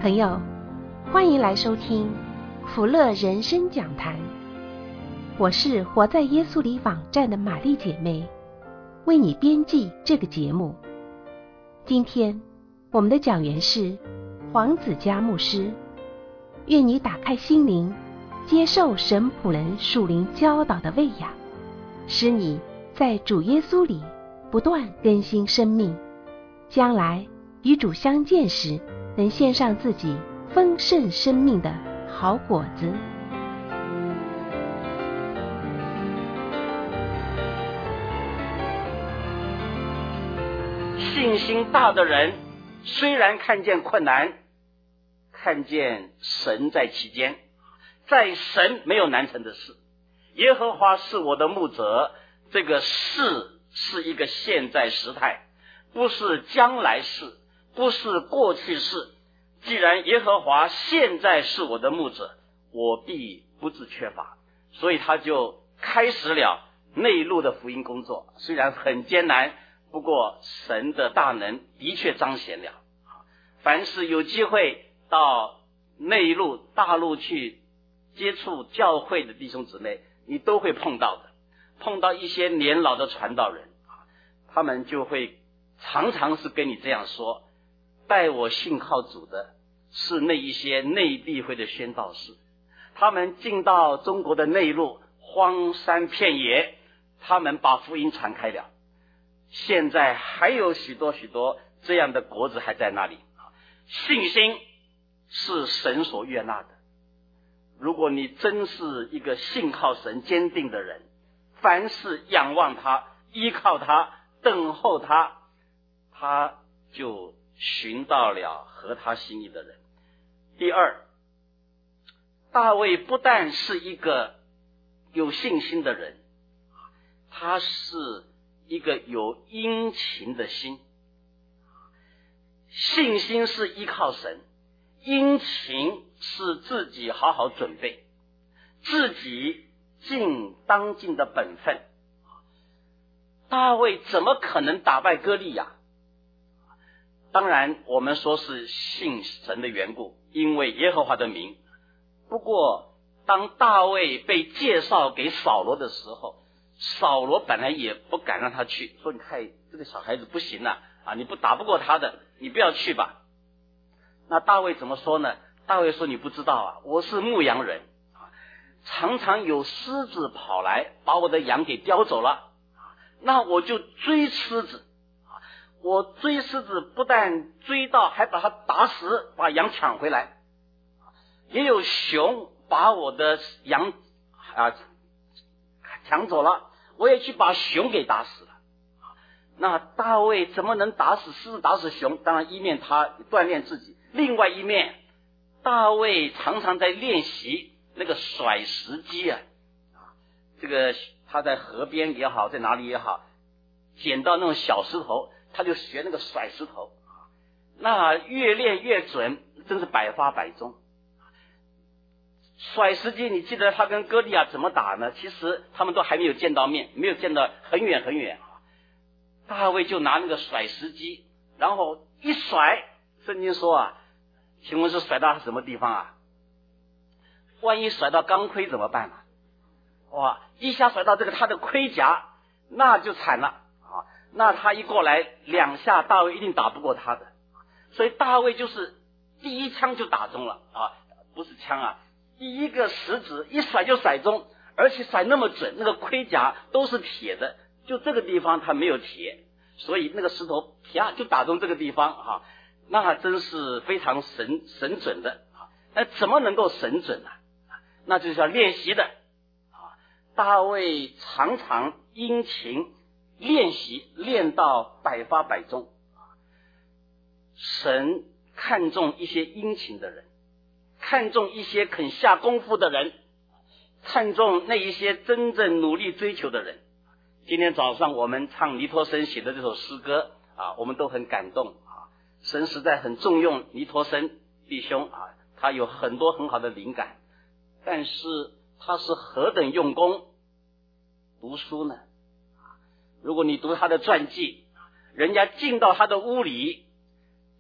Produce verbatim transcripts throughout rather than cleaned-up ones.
朋友，欢迎来收听福乐人生讲坛。我是活在耶稣里网站的玛丽姐妹，为你编辑这个节目。今天我们的讲员是黄子佳牧师，愿你打开心灵，接受神仆人属灵教导的喂养，使你在主耶稣里不断更新生命，将来与主相见时，能献上自己丰盛生命的好果子。 信心大的人，虽然看见困难，看见神在其间，在神没有难成的事。耶和华是我的牧者，这个是是一个现在时态，不是将来式，不是过去式。既然耶和华现在是我的牧者，我必不致缺乏。所以他就开始了内路的福音工作，虽然很艰难，不过神的大能的确彰显了。凡是有机会到内陆大陆去接触教会的弟兄姊妹，你都会碰到的，碰到一些年老的传道人，他们就会常常是跟你这样说，带我信靠主的是那一些内地会的宣道士，他们进到中国的内陆荒山片野，他们把福音传开了。现在还有许多许多这样的国子还在那里。信心是神所悦纳的，如果你真是一个信靠神坚定的人，凡事仰望他，依靠他，等候他，他就寻到了合他心意的人。第二，大卫不但是一个有信心的人，他是一个有殷勤的心。信心是依靠神，殷勤是自己好好准备，自己尽当尽的本分。大卫怎么可能打败歌利亚？当然我们说是信神的缘故，因为耶和华的名。不过当大卫被介绍给扫罗的时候，扫罗本来也不敢让他去，说你看这个小孩子不行啊，啊你不打不过他的，你不要去吧。那大卫怎么说呢？大卫说，你不知道啊，我是牧羊人，常常有狮子跑来把我的羊给叼走了，那我就追狮子，我追狮子不但追到，还把它打死，把羊抢回来。也有熊把我的羊啊抢走了，我也去把熊给打死了。那大卫怎么能打死狮子打死熊？当然一面他锻炼自己，另外一面大卫常常在练习那个甩石机啊，这个他在河边也好，在哪里也好，捡到那种小石头，他就学那个甩石头，那越练越准，真是百发百中。甩石机你记得他跟歌利亚怎么打呢？其实他们都还没有见到面，没有见到很远很远。大卫就拿那个甩石机，然后一甩，圣经说啊，请问是甩到什么地方啊？万一甩到钢盔怎么办啊？哇，一下甩到这个他的盔甲，那就惨了啊！那他一过来两下，大卫一定打不过他的。所以大卫就是第一枪就打中了啊，不是枪啊，第一个石子一甩就甩中，而且甩那么准，那个盔甲都是铁的，就这个地方它没有铁，所以那个石头啪就打中这个地方啊，那真是非常神神准的啊！那怎么能够神准呢？那就是要练习的啊！大卫常常殷勤练习，练到百发百中。神看重一些殷勤的人，看重一些肯下功夫的人，看重那一些真正努力追求的人。今天早上我们唱尼托生写的这首诗歌啊，我们都很感动啊。神实在很重用尼托生弟兄啊，他有很多很好的灵感，但是他是何等用功读书呢？如果你读他的传记，人家进到他的屋里，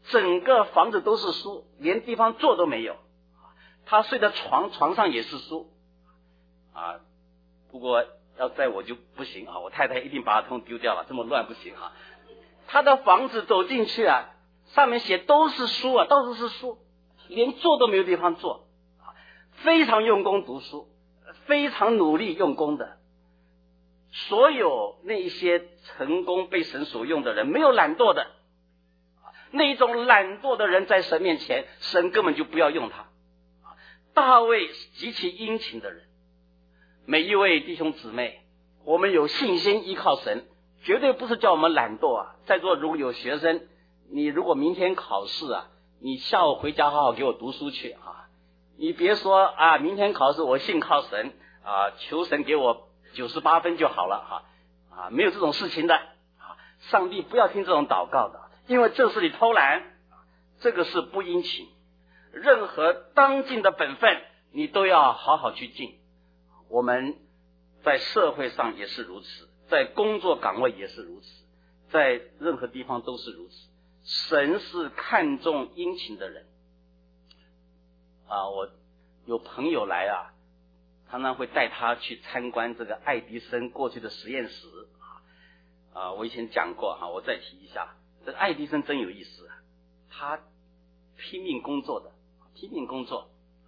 整个房子都是书，连地方坐都没有。他睡的床床上也是书啊，不过要在我就不行啊，我太太一定把它通丢掉了，这么乱不行啊。他的房子走进去啊，上面写都是书啊，到处是书，连坐都没有地方坐，非常用功读书，非常努力用功的。所有那一些成功被神所用的人，没有懒惰的，那一种懒惰的人在神面前，神根本就不要用他。大卫极其殷勤的人，每一位弟兄姊妹，我们有信心依靠神，绝对不是叫我们懒惰啊。在座如果有学生，你如果明天考试啊，你下午回家好好给我读书去啊，你别说啊，明天考试我信靠神啊，求神给我九十八分就好了哈啊，没有这种事情的啊，上帝不要听这种祷告的，因为这是你偷懒，这个是不殷勤。任何当尽的本分你都要好好去尽。我们在社会上也是如此，在工作岗位也是如此，在任何地方都是如此。神是看重殷勤的人啊！我有朋友来啊，常常会带他去参观这个爱迪生过去的实验室啊。啊，我以前讲过哈，我再提一下，这个爱迪生真有意思，他拼命工作的。拼命工作。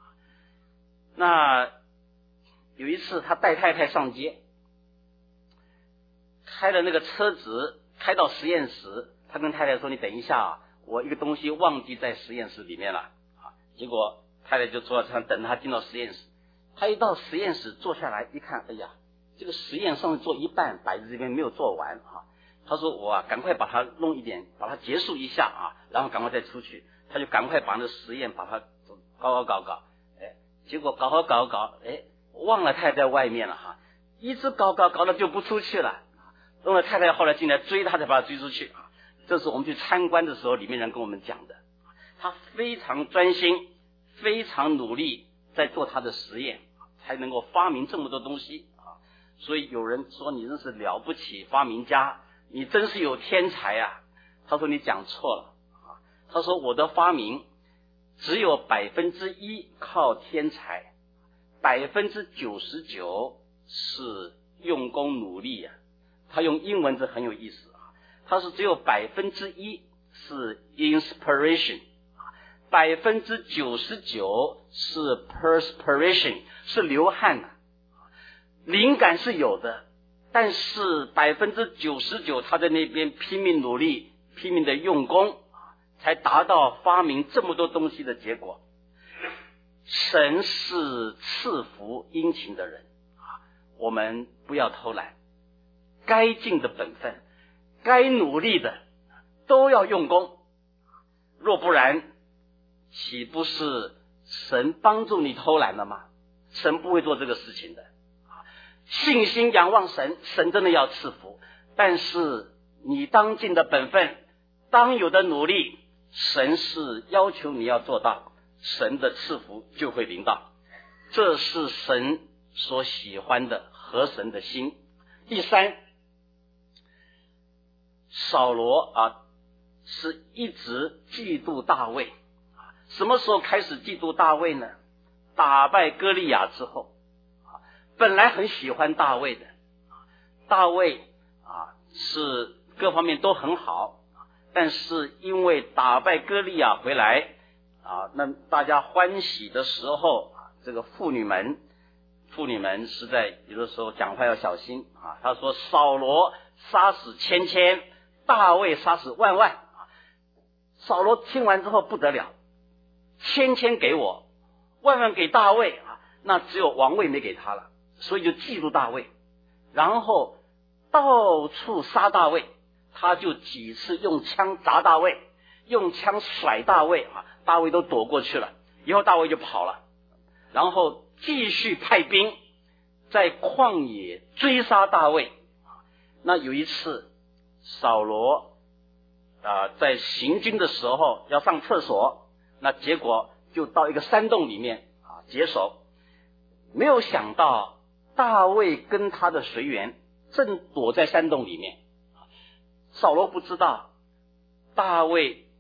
那有一次他带太太上街，开了那个车子开到实验室，他跟太太说，你等一下啊，我一个东西忘记在实验室里面了啊。结果太太就坐在车上等他进到实验室。他一到实验室坐下来一看，哎呀，这个实验上做一半，摆在这边没有做完啊。他说我啊赶快把它弄一点，把它结束一下啊，然后赶快再出去。他就赶快把那个实验把它搞搞搞搞，哎，结果搞搞搞搞，哎，忘了太太在外面了哈，一直搞搞搞了就不出去了。等了太太后来进来追他，才把他追出去啊。这是我们去参观的时候，里面人跟我们讲的。他非常专心，非常努力在做他的实验，才能够发明这么多东西啊。所以有人说你真是了不起发明家，你真是有天才啊。他说你讲错了。他说我的发明只有百分之一靠天才，百分之九十九是用功努力啊。他用英文这很有意思啊，他是只有百分之一是 inspiration， 百分之九十九是 perspiration， 是流汗的、啊。灵感是有的，但是百分之九十九他在那边拼命努力，拼命的用功。才达到发明这么多东西的结果。神是赐福殷勤的人啊，我们不要偷懒，该尽的本分，该努力的都要用功。若不然，岂不是神帮助你偷懒了吗？神不会做这个事情的。信心仰望神，神真的要赐福，但是你当尽的本分，当有的努力，神是要求你要做到，神的赐福就会临到，这是神所喜欢的，合神的心。第三，扫罗啊是一直嫉妒大卫，什么时候开始嫉妒大卫呢？打败歌利亚之后，本来很喜欢大卫的，大卫啊是各方面都很好。但是因为打败歌利亚回来啊，那大家欢喜的时候，这个妇女们，妇女们实在有的时候讲话要小心啊。他说扫罗杀死千千，大卫杀死万万。扫罗听完之后不得了，千千给我，万万给大卫啊，那只有王位没给他了，所以就嫉妒大卫，然后到处杀大卫。他就几次用枪砸大卫，用枪甩大卫啊，大卫都躲过去了，以后大卫就跑了，然后继续派兵在旷野追杀大卫。那有一次扫罗啊在行军的时候要上厕所，那结果就到一个山洞里面啊解手，没有想到大卫跟他的随员正躲在山洞里面。扫罗不知道大卫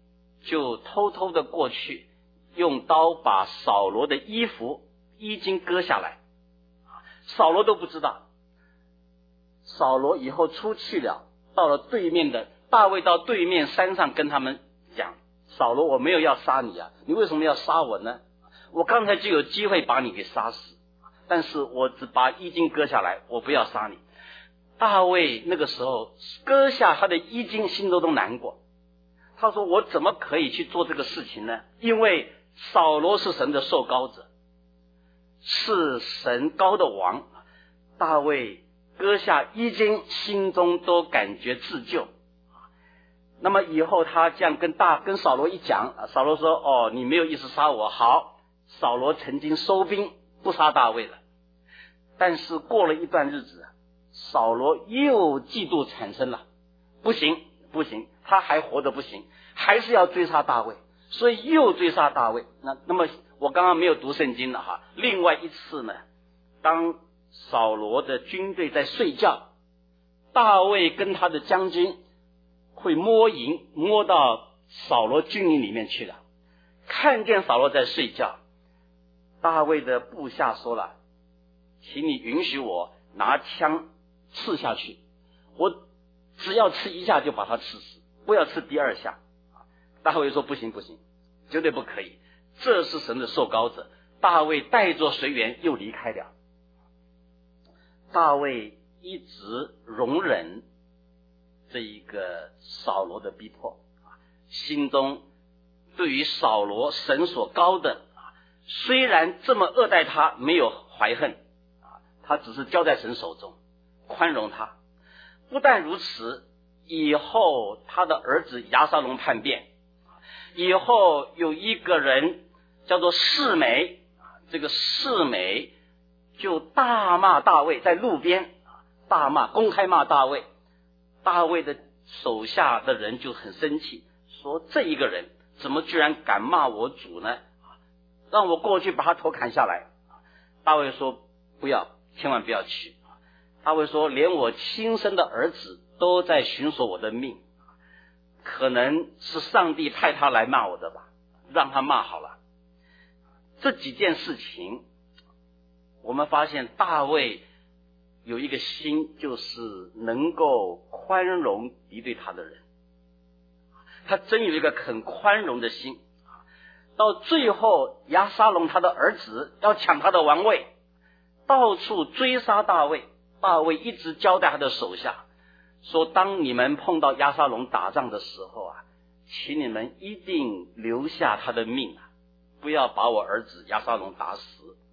就偷偷的过去，用刀把扫罗的衣服衣襟割下来，扫罗都不知道。扫罗以后出去了，到了对面的大卫到对面山上跟他们讲，扫罗，我没有要杀你啊，你为什么要杀我呢？我刚才就有机会把你给杀死，但是我只把衣襟割下来，我不要杀你。大卫那个时候割下他的衣襟，心中都难过。他说，我怎么可以去做这个事情呢？因为扫罗是神的受膏者，是神膏的王。大卫割下衣襟，心中都感觉自救。那么以后他这样跟大跟扫罗一讲，扫罗说，哦，你没有意思杀我，好。扫罗曾经收兵不杀大卫了。但是过了一段日子，扫罗又嫉妒产生了，不行不行，他还活得不行，还是要追杀大卫，所以又追杀大卫。那那么我刚刚没有读圣经了哈。另外一次呢，当扫罗的军队在睡觉，大卫跟他的将军会摸营，摸到扫罗军营里面去了，看见扫罗在睡觉，大卫的部下说了，请你允许我拿枪刺下去，我只要刺一下就把他刺死，不要刺第二下。大卫说不行不行，绝对不可以，这是神的受膏者。大卫带着随员又离开了。大卫一直容忍这一个扫罗的逼迫，心中对于扫罗神所膏的，虽然这么恶待他，没有怀恨，他只是交在神手中，宽容他。不但如此，以后他的儿子押沙龙叛变，以后有一个人叫做示每，这个示每就大骂大卫，在路边大骂，公开骂大卫。大卫的手下的人就很生气，说这一个人怎么居然敢骂我主呢？让我过去把他头砍下来。大卫说不要，千万不要去。大卫说，连我亲生的儿子都在寻索我的命，可能是上帝派他来骂我的吧，让他骂好了。这几件事情我们发现大卫有一个心，就是能够宽容敌对他的人，他真有一个很宽容的心。到最后押沙龙他的儿子要抢他的王位，到处追杀大卫，大卫一直交代他的手下说，当你们碰到押沙龙打仗的时候啊，请你们一定留下他的命啊，不要把我儿子押沙龙打死。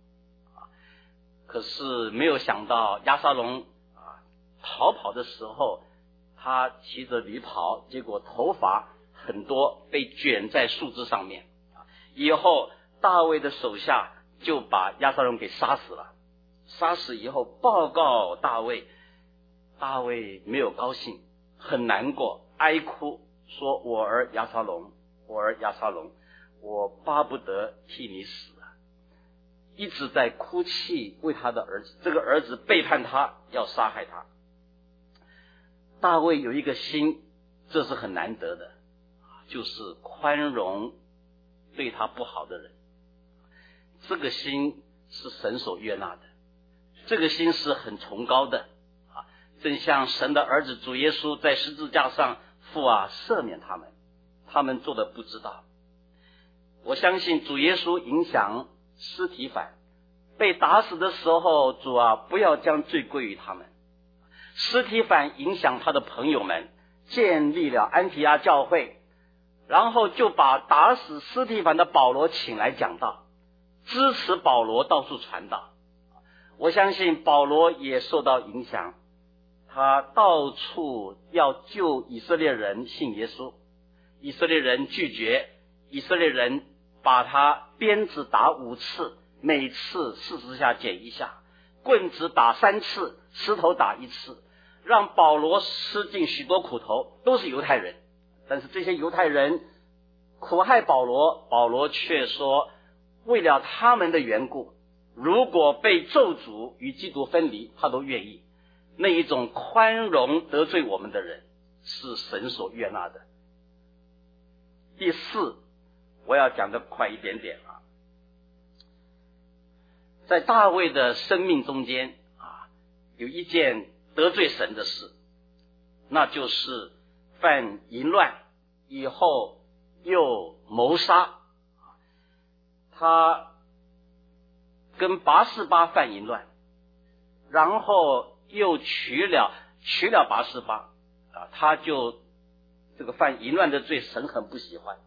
可是没有想到押沙龙啊逃跑的时候，他骑着驴跑，结果头发很多被卷在树枝上面。以后大卫的手下就把押沙龙给杀死了。杀死以后报告大卫，大卫没有高兴，很难过，哀哭，说我儿押沙龙，我儿押沙龙，我巴不得替你死啊，一直在哭泣，为他的儿子，这个儿子背叛他，要杀害他。大卫有一个心，这是很难得的，就是宽容对他不好的人，这个心是神所悦纳的，这个心是很崇高的啊！正像神的儿子主耶稣在十字架上，父啊赦免他们，他们做的不知道。我相信主耶稣影响司提反被打死的时候，主啊不要将罪归于他们。司提反影响他的朋友们，建立了安提阿教会，然后就把打死司提反的保罗请来讲道，支持保罗到处传道。我相信保罗也受到影响，他到处要救以色列人信耶稣，以色列人拒绝，以色列人把他鞭子打五次，每次四十下减一下，棍子打三次，石头打一次，让保罗吃尽许多苦头，都是犹太人。但是这些犹太人苦害保罗，保罗却说，为了他们的缘故，如果被咒诅与基督分离，他都愿意。那一种宽容得罪我们的人，是神所悦纳的。 第四，我要讲的快一点点啊。在大卫的生命中间啊，有一件得罪神的事，那就是犯淫乱以后又谋杀。他跟拔示巴犯淫乱，然后又娶了娶了拔示巴啊，他就这个犯淫乱的罪，神很不喜欢。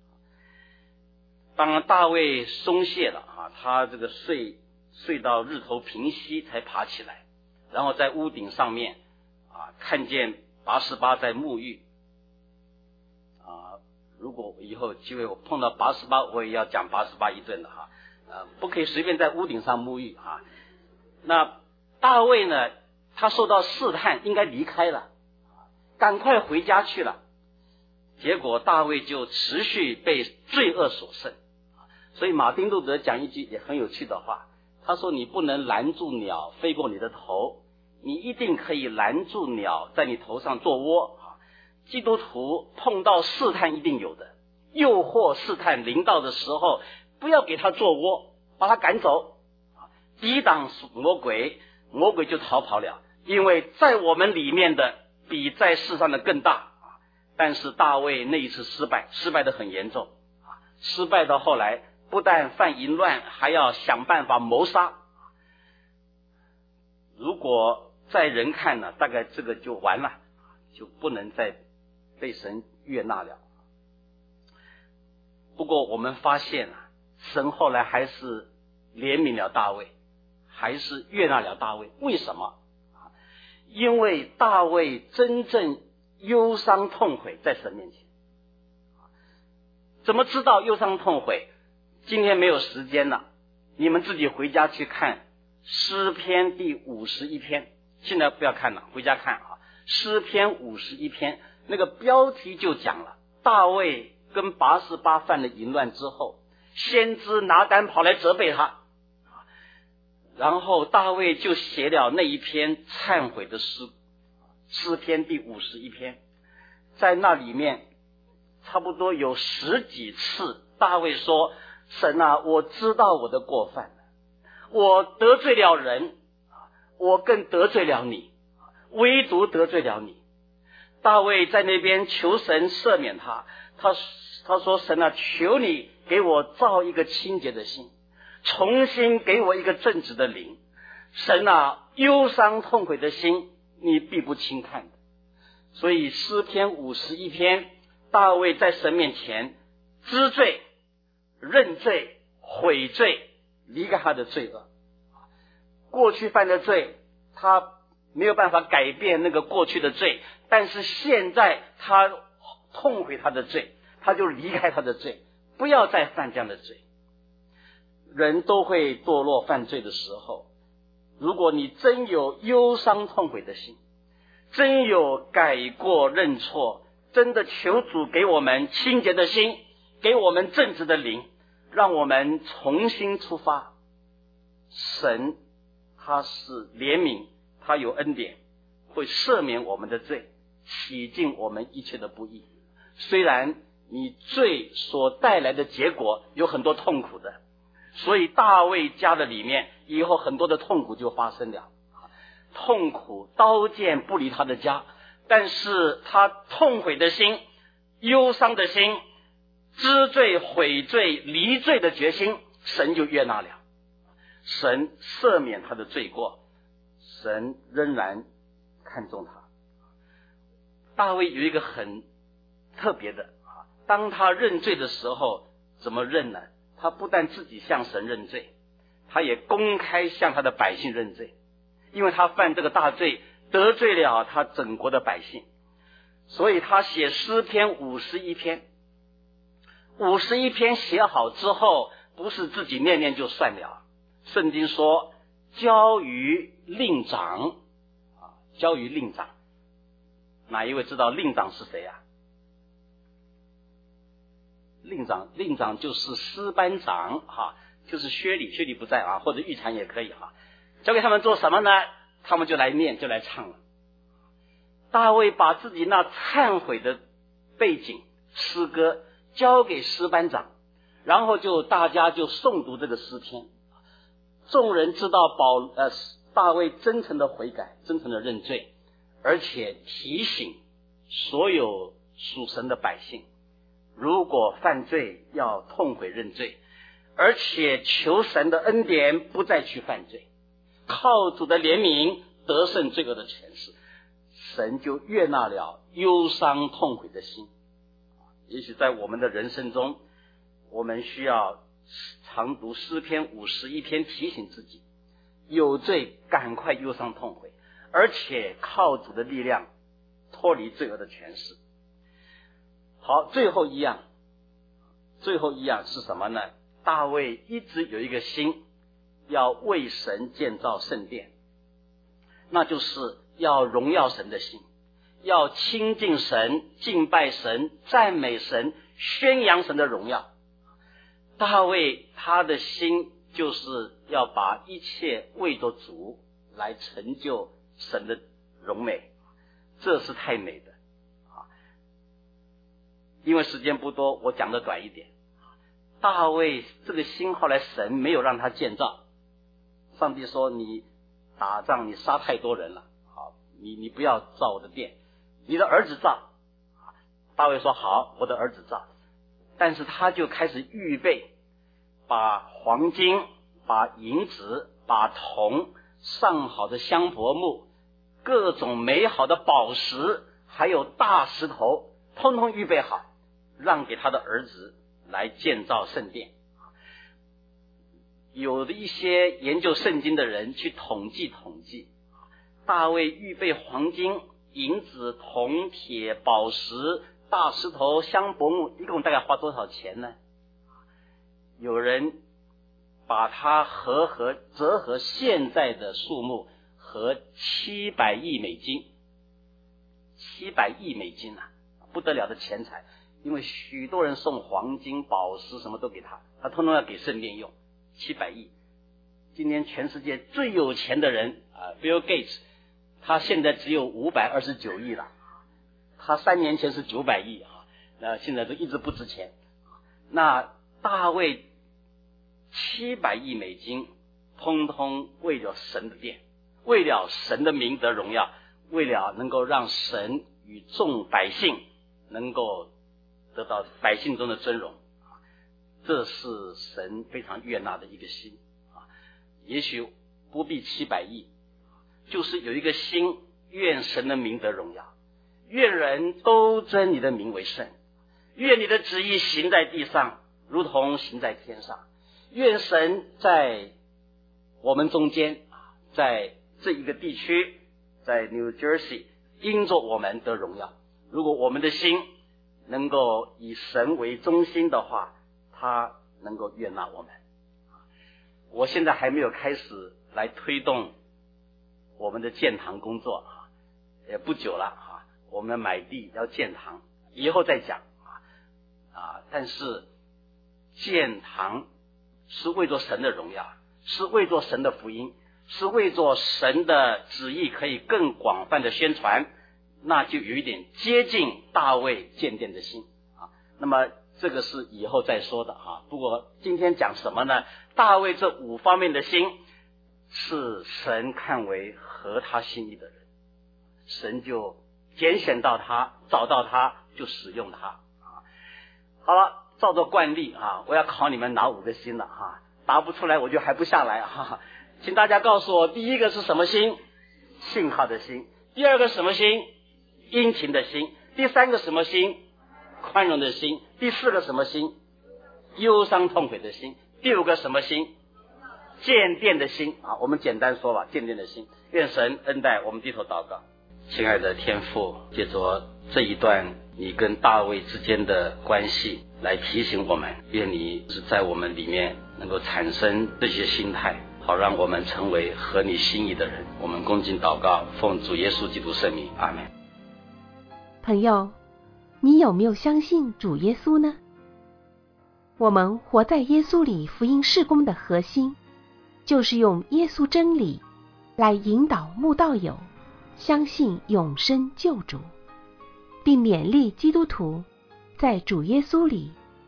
当大卫松懈了啊，他这个睡睡到日头平息才爬起来，然后在屋顶上面啊看见拔示巴在沐浴啊。如果以后有机会我碰到拔示巴，我也要讲拔示巴一顿的哈，呃，不可以随便在屋顶上沐浴啊。那大卫呢，他受到试探，应该离开了，赶快回家去了。结果大卫就持续被罪恶所胜。所以马丁路德讲一句也很有趣的话，他说你不能拦住鸟飞过你的头，你一定可以拦住鸟在你头上做窝。基督徒碰到试探一定有的，诱惑试探临到的时候，不要给他做窝，把他赶走，抵挡魔鬼，魔鬼就逃跑了。因为在我们里面的比在世上的更大。但是大卫那一次失败，失败得很严重，失败到后来不但犯淫乱，还要想办法谋杀。如果在人看呢，大概这个就完了，就不能再被神悦纳了。不过我们发现啊，神后来还是怜悯了大卫，还是悦纳了大卫。为什么？因为大卫真正忧伤痛悔在神面前。怎么知道忧伤痛悔？今天没有时间了，你们自己回家去看诗篇第五十一篇，现在不要看了，回家看啊。诗篇五十一篇那个标题就讲了，大卫跟拔示巴犯了淫乱之后，先知拿单跑来责备他，然后大卫就写了那一篇忏悔的诗，诗篇第五十一篇。在那里面差不多有十几次大卫说，神啊，我知道我的过犯了，我得罪了人，我更得罪了你，唯独得罪了你。大卫在那边求神赦免他，他他说，神啊，求你给我造一个清洁的心，重新给我一个正直的灵。神啊，忧伤痛悔的心你必不轻看的。所以诗篇五十一篇，大卫在神面前知罪、认罪、悔罪，离开他的罪恶。过去犯的罪，他没有办法改变那个过去的罪，但是现在他痛悔他的罪，他就离开他的罪，不要再犯这样的罪。人都会堕落犯罪的时候，如果你真有忧伤痛悔的心，真有改过认错，真的求主给我们清洁的心，给我们正直的灵，让我们重新出发。神他是怜悯，他有恩典，会赦免我们的罪，洗净我们一切的不义。虽然你罪所带来的结果有很多痛苦的，所以大卫家的里面以后很多的痛苦就发生了，痛苦刀剑不离他的家，但是他痛悔的心、忧伤的心、知罪悔罪离罪的决心，神就悦纳了，神赦免他的罪过，神仍然看重他。大卫有一个很特别的，当他认罪的时候怎么认呢？他不但自己向神认罪，他也公开向他的百姓认罪，因为他犯这个大罪得罪了他整国的百姓，所以他写诗篇五十一篇。五十一篇写好之后，不是自己念念就算了，圣经说交于令长，交于令长。哪一位知道令长是谁啊？令长，令长就是诗班长哈，就是薛礼，薛礼不在啊，或者玉婵也可以哈。交给他们做什么呢？他们就来念，就来唱了。大卫把自己那忏悔的背景诗歌交给诗班长，然后就大家就诵读这个诗篇。众人知道保呃大卫真诚的悔改，真诚的认罪，而且提醒所有属神的百姓，如果犯罪要痛悔认罪，而且求神的恩典不再去犯罪，靠主的怜悯得胜罪恶的权势，神就悦纳了忧伤痛悔的心。也许在我们的人生中，我们需要常读诗篇五十一篇，提醒自己有罪赶快忧伤痛悔，而且靠主的力量脱离罪恶的权势。好，最后一样最后一样是什么呢？大卫一直有一个心，要为神建造圣殿，那就是要荣耀神的心，要亲近神，敬拜神，赞美神，宣扬神的荣耀。大卫他的心就是要把一切为着主来成就神的荣美，这是太美的啊！因为时间不多，我讲的短一点。大卫这个心后来神没有让他建造，上帝说你打仗你杀太多人了，好，你你不要造我的殿，你的儿子造。大卫说好，我的儿子造。但是他就开始预备，把黄金，把银子，把铜，上好的香柏木，各种美好的宝石，还有大石头，通通预备好，让给他的儿子来建造圣殿。有的一些研究圣经的人去统计统计，大卫预备黄金、银子、铜、铁、宝石、大石头、香柏木，一共大概花多少钱呢？有人把它合合折合现在的数目，和七百亿美金，七百亿美金啊，不得了的钱财。因为许多人送黄金、宝石什么都给他，他通通要给圣殿用，七百亿。今天全世界最有钱的人啊 ，Bill Gates， 他现在只有五百二十九亿了，他三年前是九百亿啊，那现在都一直不值钱。那大卫七百亿美金，通通为了神的殿，为了神的名得荣耀，为了能够让神与众百姓能够得到百姓中的尊荣，这是神非常悦纳的一个心啊。也许不必七百亿，就是有一个心，愿神的名得荣耀，愿人都尊你的名为圣，愿你的旨意行在地上，如同行在天上。愿神在我们中间，在这一个地区，在 New Jersey， 因着我们得荣耀。如果我们的心能够以神为中心的话，他能够悦纳我们。我现在还没有开始来推动我们的建堂工作啊，也不久了啊，我们买地要建堂，以后再讲啊啊！但是建堂是为着神的荣耀，是为着神的福音，是为着神的旨意可以更广泛的宣传，那就有一点接近大卫建殿的心啊。那么这个是以后再说的啊。不过今天讲什么呢？大卫这五方面的心是神看为合他心意的人，神就拣选到他，找到他，就使用他啊。好了，照着惯例啊，我要考你们哪五个心了哈、啊，答不出来我就还不下来哈、啊。请大家告诉我，第一个是什么心？信靠的心。第二个什么心？殷勤的心。第三个什么心？宽容的心。第四个什么心？忧伤痛悔的心。第五个什么心？建殿的心啊。我们简单说吧，建殿的心。愿神恩待我们，低头祷告。亲爱的天父，借着这一段你跟大卫之间的关系来提醒我们，愿你是在我们里面能够产生这些心态，好让我们成为合你心意的人。我们恭敬祷告，奉主耶稣基督圣名，阿们。 朋友，你有没有相信主耶稣呢？我们活在耶稣里福音事工的核心，就是用耶稣真理来引导慕道友相信永生救主，并勉励基督徒在主耶稣里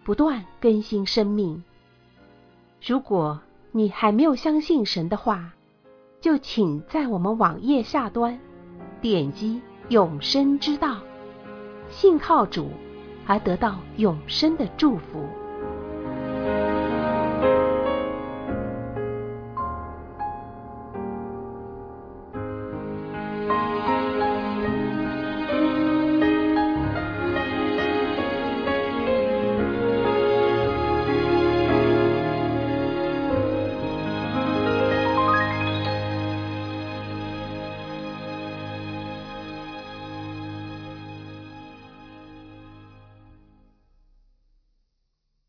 不断更新生命。如果你还没有相信神的话，就请在我们网页下端点击永生之道，信靠主而得到永生的祝福。